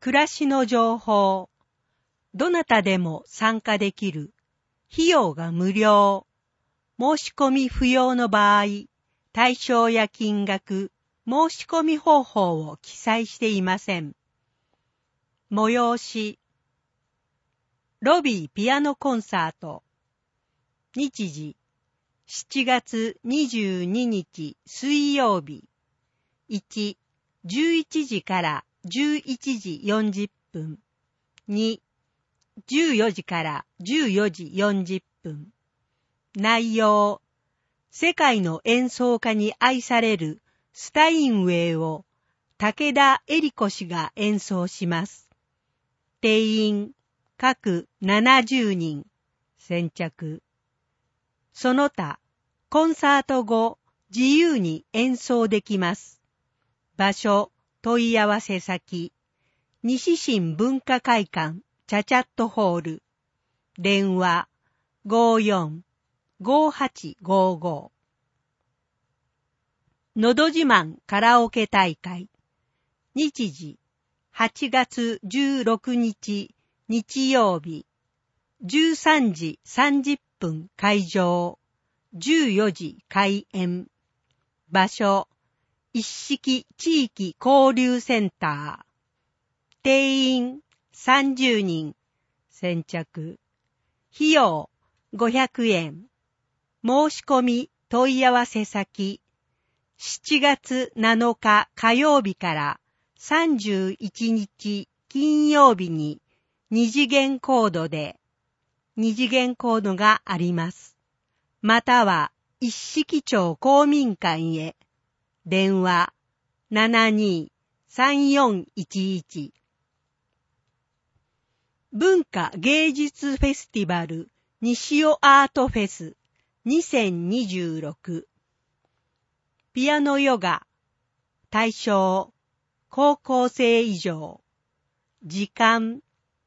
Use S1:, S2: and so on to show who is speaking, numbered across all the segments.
S1: 暮らしの情報。どなたでも参加できる。費用が無料。申し込み不要の場合、対象や金額、申し込み方法を記載していません。催し。ロビーピアノコンサート。日時。7月22日水曜日。1、11時から11時40分。2、14時から14時40分。内容。世界の演奏家に愛されるスタインウェイを武田恵理子氏が演奏します。定員各70人。先着。その他、コンサート後、自由に演奏できます。場所、問い合わせ先、西新文化会館、チャチャットホール。電話、54-5855。のど自慢カラオケ大会。日時、8月16日、日曜日。13時30分会場。14時開演。場所、一式地域交流センター。定員30人。先着。費用500円。申し込み問い合わせ先。7月7日火曜日から31日金曜日に二次元コードで、二次元コードがあります。または一式町公民館へ。電話72-3411。文化芸術フェスティバル西尾アートフェス2026。ピアノヨガ。対象高校生以上。時間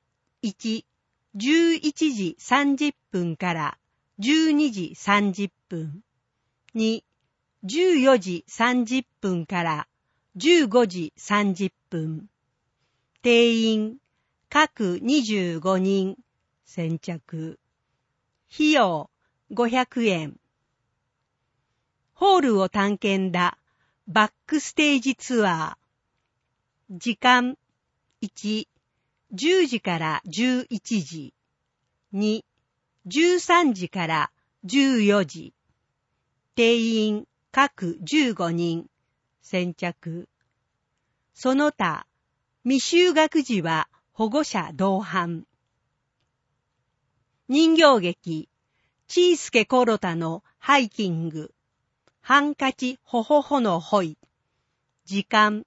S1: 1、11時30分から12時30分。2、14時30分から15時30分。定員各25人。先着。費用500円。ホールを探検だバックステージツアー。時間1、10時から11時。2、13時から14時。定員各15人。先着。その他、未就学児は保護者同伴。人形劇、チースケコロタのハイキング。ハンカチホホホのホイ。時間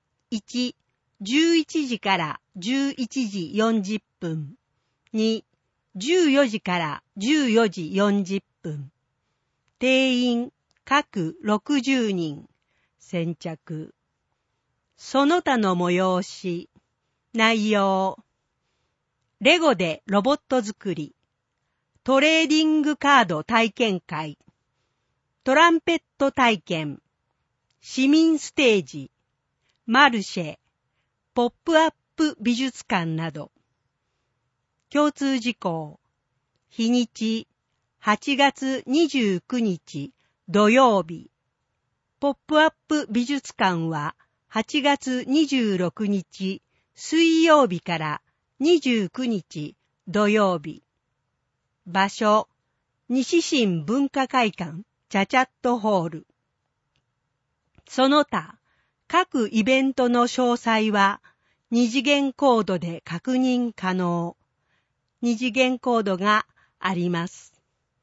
S1: 1、11時から11時40分。2、14時から14時40分。定員各60人。先着。その他の催し。内容。レゴでロボット作り。トレーディングカード体験会。トランペット体験。市民ステージ。マルシェ。ポップアップ美術館など。共通事項。日にち。8月29日土曜日。ポップアップ美術館は8月26日水曜日から29日土曜日。場所、西新文化会館チャチャットホール。その他、各イベントの詳細は二次元コードで確認可能。二次元コードがあります。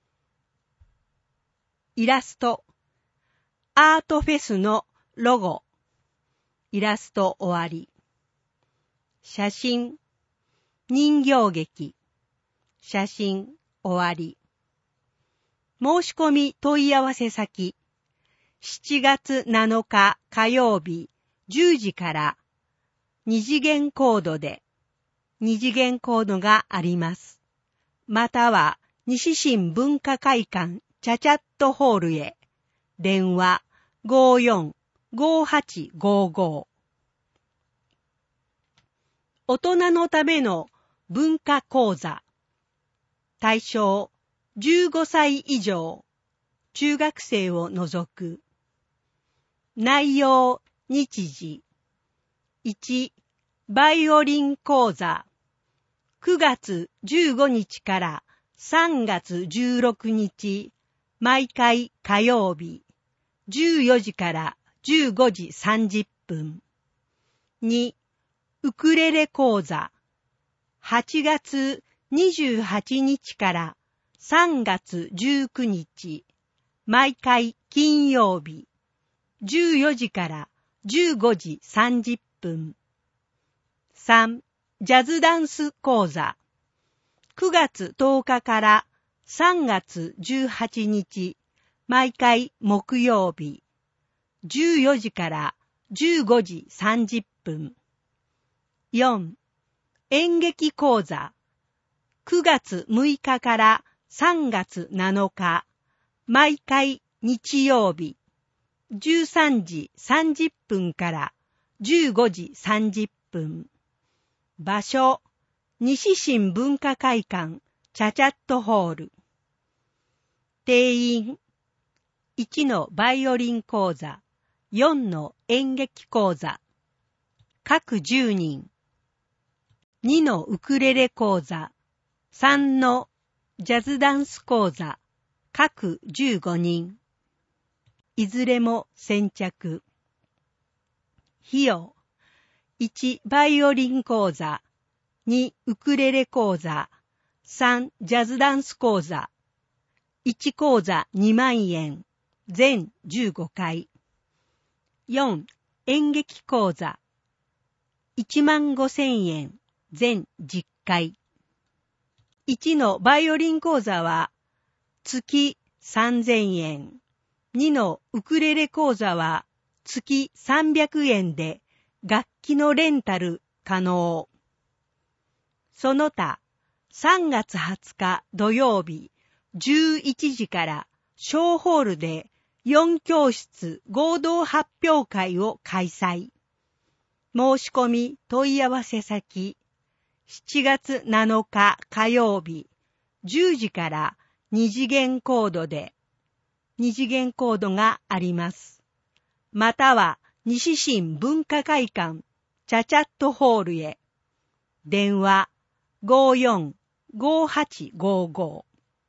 S1: イラスト。アートフェスのロゴ。イラスト終わり。写真。人形劇。写真終わり。申し込み問い合わせ先。7月7日火曜日10時から二次元コードで二次元コードがあります。または西新文化会館チャチャットホールへ。電話54-5855。 大人のための文化講座。対象15歳以上、中学生を除く。内容日時。1、バイオリン講座。9月15日から3月16日、毎回火曜日、14時から15時30分。2、ウクレレ講座。8月28日から3月19日、毎回金曜日、14時から15時30分。3、ジャズダンス講座。9月10日から3月18日、毎回木曜日、14時から15時30分。4、演劇講座。9月6日から3月7日、毎回日曜日、13時30分から15時30分。場所、西新文化会館チャチャットホール。定員、1のバイオリン講座、4の演劇講座、各10人。2のウクレレ講座、3のジャズダンス講座、各15人。いずれも先着。費用。1、バイオリン講座。2、ウクレレ講座。3、ジャズダンス講座。1講座2万円。全15回。4、演劇講座。15,000円。全10回。1のバイオリン講座は月3,000円。2のウクレレ講座は月300円で楽器のレンタル可能。その他、3月20日土曜日11時から小ホールで4教室合同発表会を開催。申し込み問い合わせ先、7月7日火曜日10時から2次元コードで、2次元コードがあります。または西新文化会館チャチャットホールへ。電話 54-5855。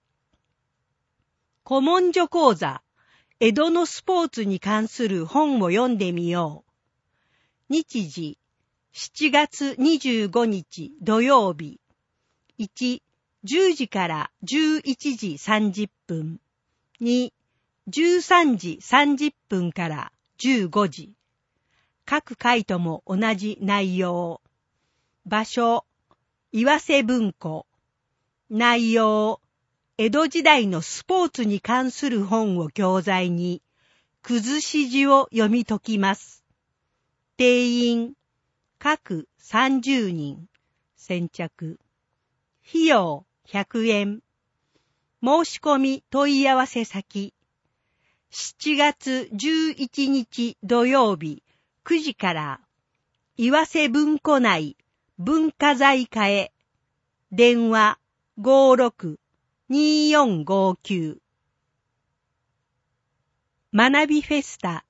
S1: 古文書講座、江戸のスポーツに関する本を読んでみよう。日時、7月25日土曜日。1、10時から11時30分。2、13時30分から15時。各回とも同じ内容。場所、岩瀬文庫。内容、江戸時代のスポーツに関する本を教材に、崩し字を読み解きます。定員、各30人。先着。費用、100円。申し込み問い合わせ先。7月11日土曜日9時から岩瀬文庫内文化財課へ。電話 56-2459。学びフェスタ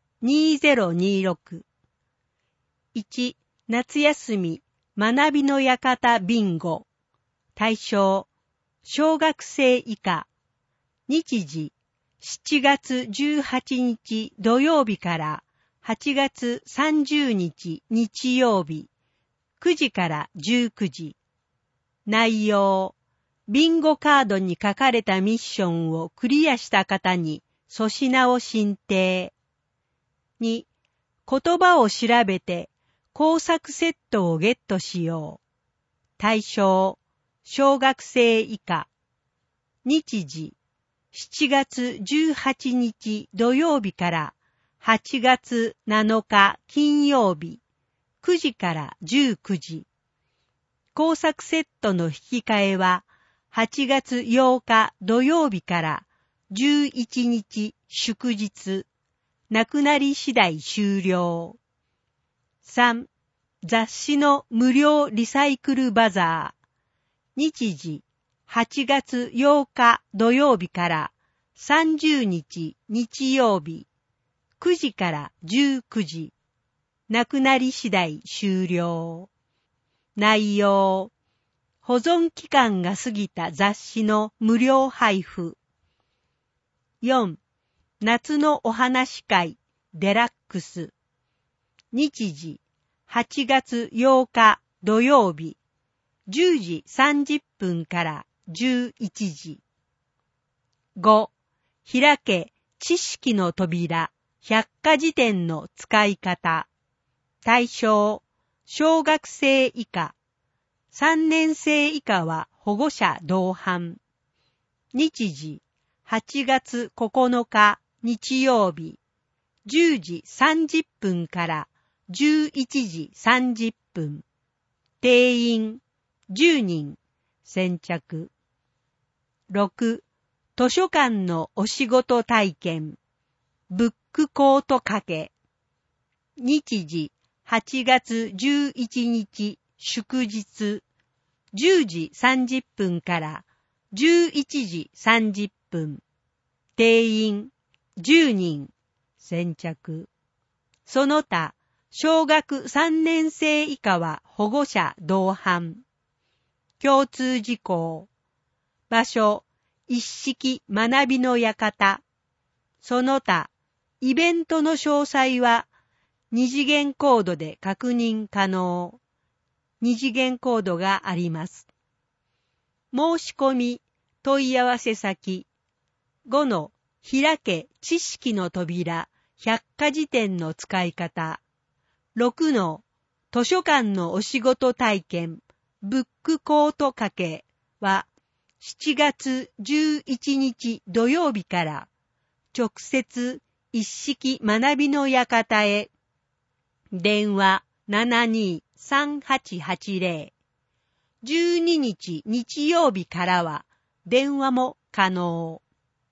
S1: 2026。1、夏休み学びの館ビンゴ。対象、小学生以下。日時、7月18日土曜日から8月30日日曜日、9時から19時。内容、ビンゴカードに書かれたミッションをクリアした方に粗品を進呈。2、言葉を調べて工作セットをゲットしよう。対象、小学生以下。日時、7月18日土曜日から8月7日金曜日、9時から19時。工作セットの引き換えは8月8日土曜日から11日祝日。なくなり次第終了。3、 雑誌の無料リサイクルバザー。日時、8月8日土曜日から30日日曜日、9時から19時。なくなり次第終了。内容。保存期間が過ぎた雑誌の無料配布。4. 夏のお話会デラックス。日時、8月8日土曜日、10時30分から11時。5. 開け知識の扉百科事典の使い方。対象、小学生以下。3年生以下は保護者同伴。日時、8月9日日曜日、10時30分から11時30分。定員10人。先着。6. 図書館のお仕事体験。ブックコートかけ。日時、8月11日祝日、10時30分から11時30分。定員10人。先着。その他、小学3年生以下は保護者同伴。共通事項。場所、一式学びの館。その他、イベントの詳細は二次元コードで確認可能。二次元コードがあります。申し込み、問い合わせ先。5の開け知識の扉百科事典の使い方。6の図書館のお仕事体験ブックコートかけは7月11日土曜日から直接一式学びの館へ。電話723880。12日日曜日からは電話も可能。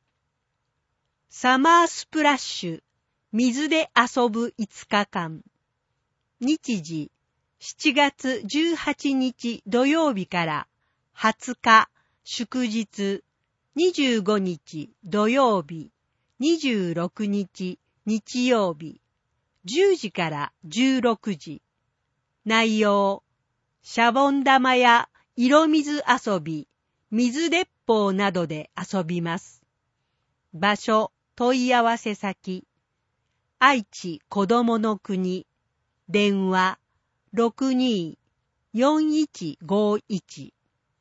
S1: サマースプラッシュ水で遊ぶ5日間。日時7月18日土曜日から20日祝日、25日土曜日、26日日曜日、10時から16時。内容、シャボン玉や色水遊び、水鉄砲などで遊びます。場所、問い合わせ先。愛知こどもの国。電話624151。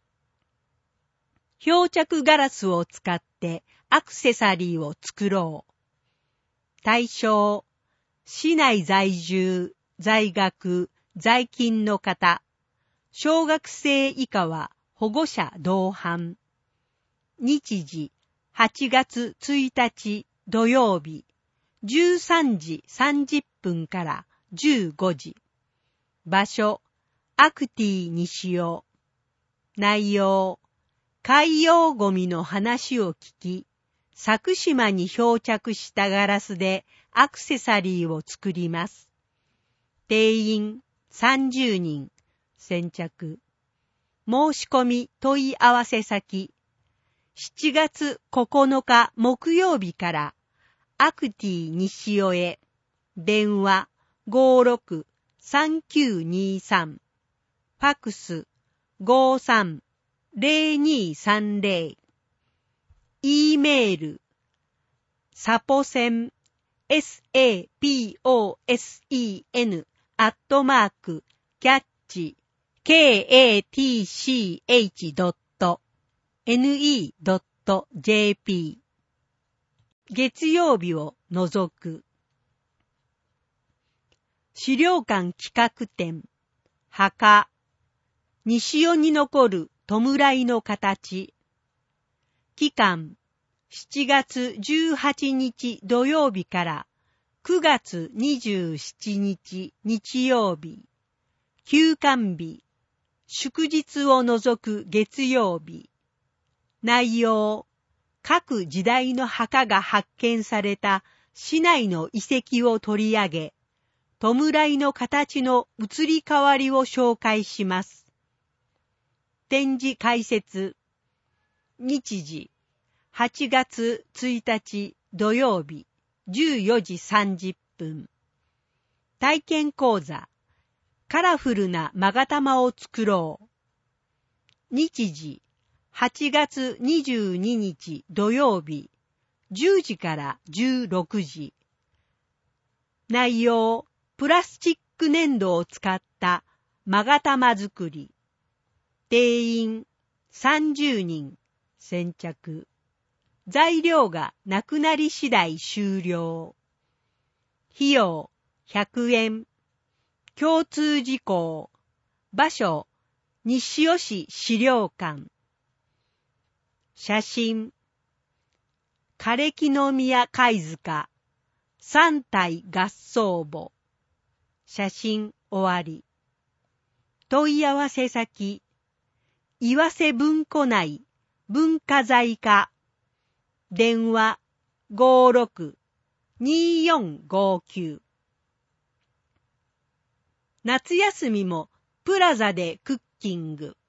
S1: 漂着ガラスを使ってアクセサリーを作ろう。対象、市内在住、在学、在勤の方。小学生以下は保護者同伴。日時、8月1日土曜日、13時30分から15時。場所、アクティ西尾。内容、海洋ゴミの話を聞き、佐久島に漂着したガラスでアクセサリーを作ります。定員30人。先着。申し込み問い合わせ先。7月9日木曜日からアクティ西尾へ。電話563923。ファクス530230。E メールサポセン saposen@catch.ne.jp 月曜日を除く。資料館企画展墓西尾に残る弔いの形。期間7月18日土曜日から9月27日日曜日。休館日祝日を除く月曜日。内容、各時代の墓が発見された市内の遺跡を取り上げ、 弔いの形の移り変わりを紹介します。展示解説。日時、8月1日土曜日、14時30分。体験講座、カラフルな勾玉を作ろう。日時、8月22日土曜日、10時から16時。内容、プラスチック粘土を使った勾玉作り。定員30人、先着。材料がなくなり次第終了。費用100円。共通事項。場所、西尾市資料館。写真。枯木宮貝塚。三体合葬墓。写真終わり。問い合わせ先。岩瀬文庫内文化財課。電話56-2459。夏休みもプラザでクッキング。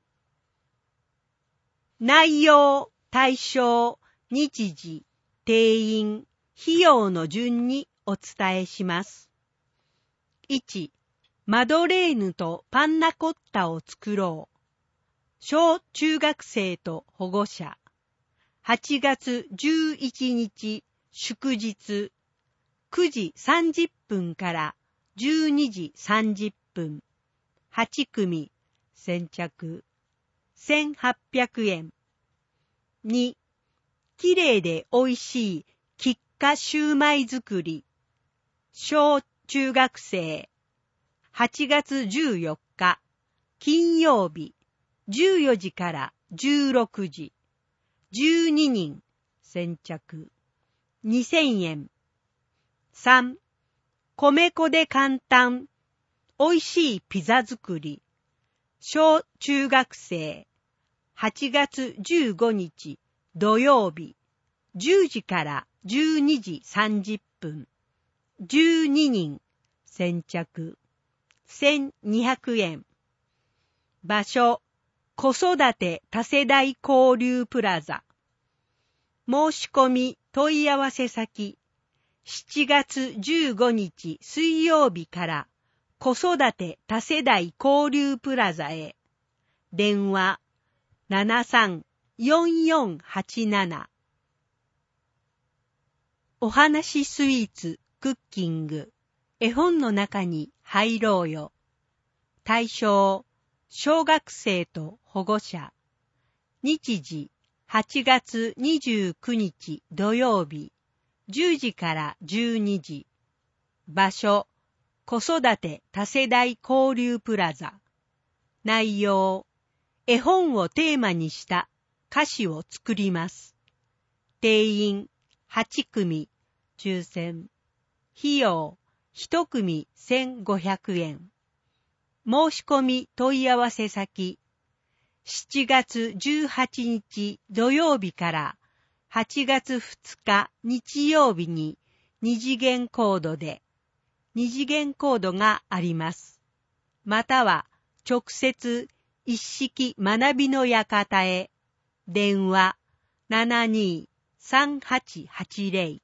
S1: 内容、対象、日時、定員、費用の順にお伝えします。1、マドレーヌとパンナコッタを作ろう。小中学生と保護者。8月11日祝日、9時30分から12時30分。8組、先着。1800円。2、きれいでおいしい菊花シューマイ作り。小中学生。8月14日、金曜日、14時から16時。12人、先着。2000円。3、米粉で簡単。おいしいピザ作り。小中学生。8月15日土曜日。10時から12時30分。12人、先着。1200円。場所、子育て多世代交流プラザ。申し込み問い合わせ先。7月15日水曜日から子育て多世代交流プラザへ。電話73-4487。お話スイーツクッキング。絵本の中に入ろうよ。対象、小学生と保護者。日時、8月29日土曜日、10時から12時。場所、子育て多世代交流プラザ。内容、絵本をテーマにした歌詞を作ります。定員、8組、抽選。費用、1組1500円。申し込み問い合わせ先。7月18日土曜日から8月2日日曜日に二次元コードで、二次元コードがあります。または直接一式学びの館へ。電話72-3880。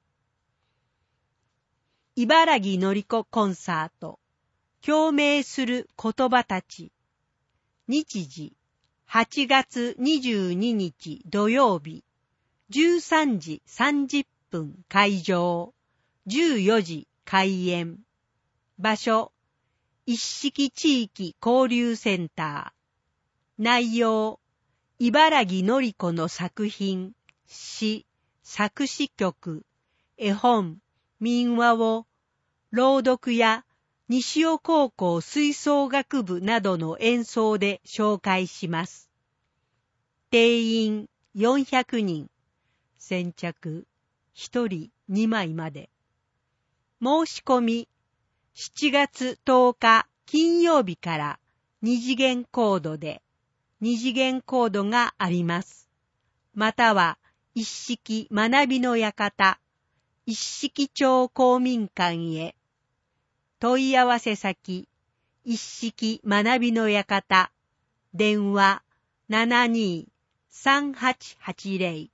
S1: 茨城のりこコンサート。共鳴する言葉たち。日時、8月22日土曜日、13時30分会場、14時開演。場所、一式地域交流センター。内容、茨城のりこの作品、詩、作詞曲、絵本、民話を朗読や西尾高校吹奏楽部などの演奏で紹介します。定員400人、先着1人2枚まで。申し込み、7月10日金曜日から二次元コードで、二次元コードがあります。または一式学びの館、一式町公民館へ。 問い合わせ先、一式学びの館、電話 72-3880。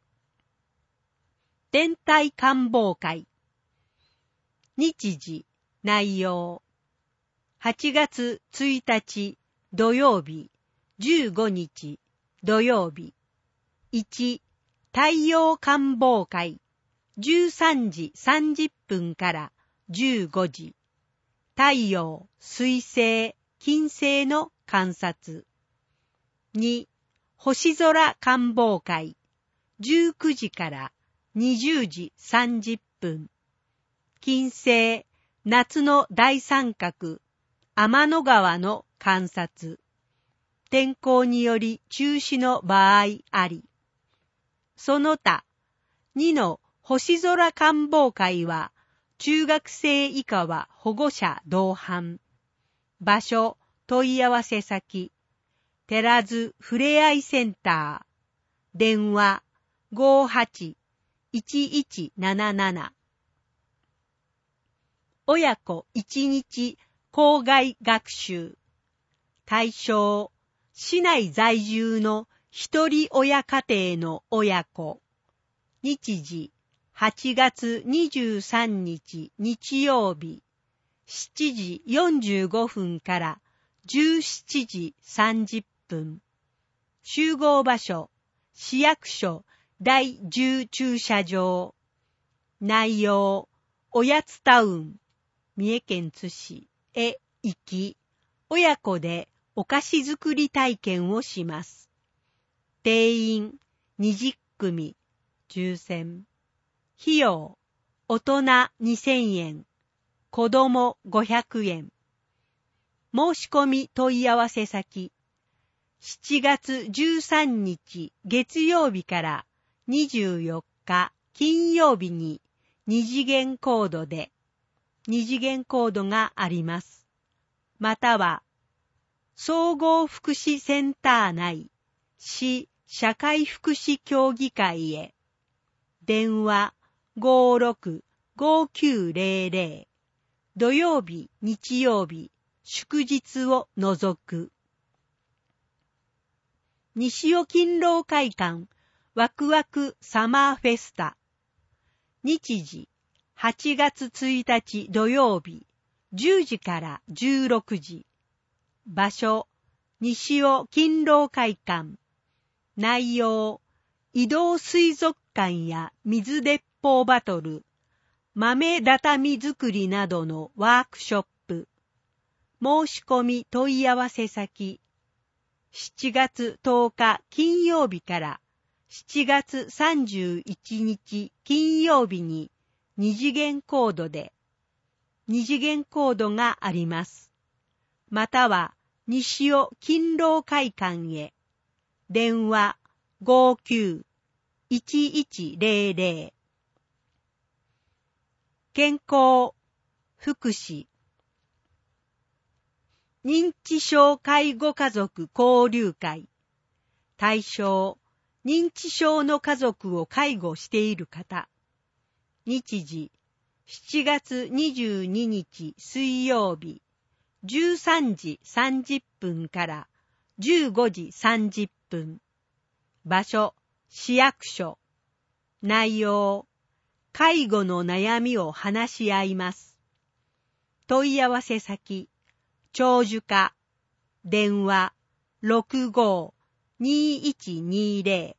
S1: 天体観望会。日時、内容。8月1日土曜日、15日土曜日。1、太陽観望会。13時30分から15時。太陽、水星、金星の観察。2、星空観望会。19時から20時30分。金星、夏の大三角、天の川の観察。天候により中止の場合あり。その他、2の星空観望会は、中学生以下は保護者同伴。場所、問い合わせ先、寺津ふれあいセンター。電話 58-1177。親子1日校外学習。対象、市内在住の一人親家庭の親子。日時、8月23日日曜日、7時45分から17時30分。集合場所、市役所第10駐車場。内容、おやつタウン、三重県津市へ行き、親子でお菓子作り体験をします。定員20組、抽選。費用、大人2000円、子供500円。申し込み問い合わせ先、7月13日月曜日から24日金曜日に二次元コードで、二次元コードがあります。または、総合福祉センター内、市社会福祉協議会へ。電話 56-5900。土曜日、日曜日、祝日を除く。西尾勤労会館ワクワクサマーフェスタ。日時、8月1日土曜日、10時から16時。場所、西尾勤労会館。内容、移動水族館や水鉄砲バトル、豆畳作りなどのワークショップ。申し込み問い合わせ先、7月10日金曜日から7月31日金曜日に二次元コードで、二次元コードがあります。または、西尾勤労会館へ。電話 59-1100。健康、福祉。認知症介護家族交流会。対象、認知症の家族を介護している方。日時、7月22日水曜日、13時30分から15時30分。場所、市役所。内容、介護の悩みを話し合います。問い合わせ先、長寿課。電話、65-2120。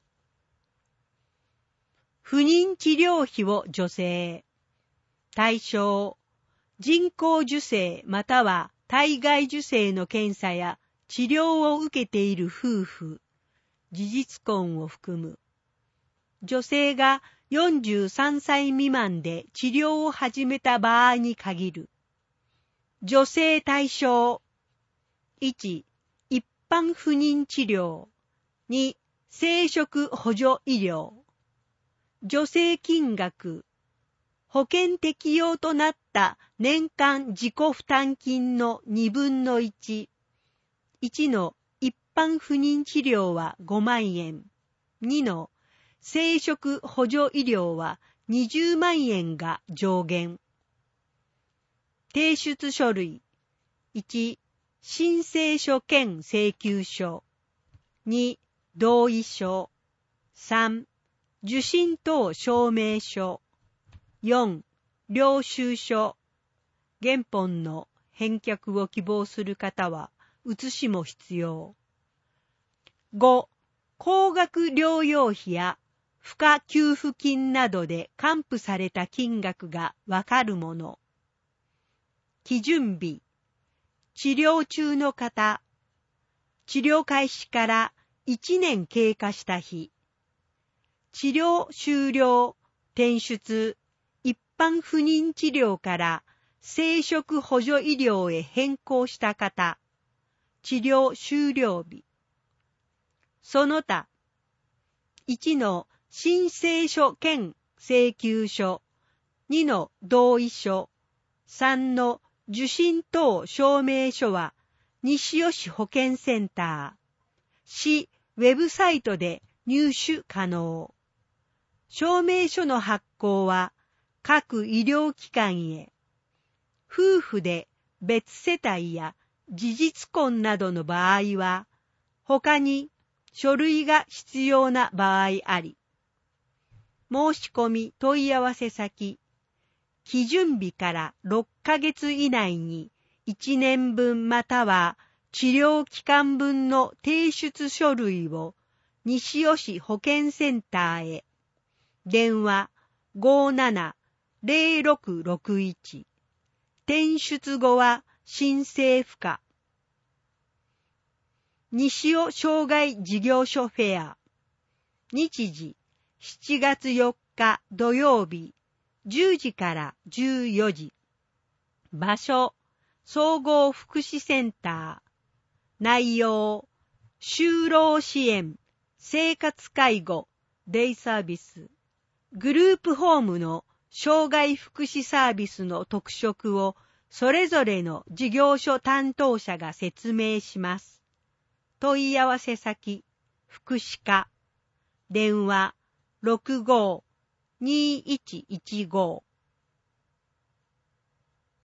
S1: 不妊治療費を助成。対象、人工授精または体外受精の検査や治療を受けている夫婦、事実婚を含む。女性が43歳未満で治療を始めた場合に限る。女性対象。1、一般不妊治療。2、生殖補助医療。助成金額。保険適用となった年間自己負担金の2分の1。1の一般不妊治療は5万円。2の生殖補助医療は20万円が上限。 提出書類。1、申請書兼請求書。2、同意書。3、受信等証明書。4、領収書。原本の返却を希望する方は、写しも必要。5、高額療養費や付加給付金などで還付された金額がわかるもの。基準日。治療中の方。治療開始から1年経過した日。治療終了、転出、一般不妊治療から生殖補助医療へ変更した方。治療終了日。その他、1の申請書兼請求書、2の同意書、3の受信等証明書は西尾市保健センター、市ウェブサイトで入手可能。証明書の発行は各医療機関へ。夫婦で別世帯や事実婚などの場合は、他に書類が必要な場合あり。申し込み問い合わせ先、基準日から6ヶ月以内に1年分または治療期間分の提出書類を西尾市保健センターへ。電話 57-0661。転出後は申請不可。西尾障害事業所フェア。日時7月4日土曜日10時から14時。場所総合福祉センター。内容就労支援、生活介護、デイサービス。グループホームの障害福祉サービスの特色をそれぞれの事業所担当者が説明します。問い合わせ先、福祉課。電話65-2115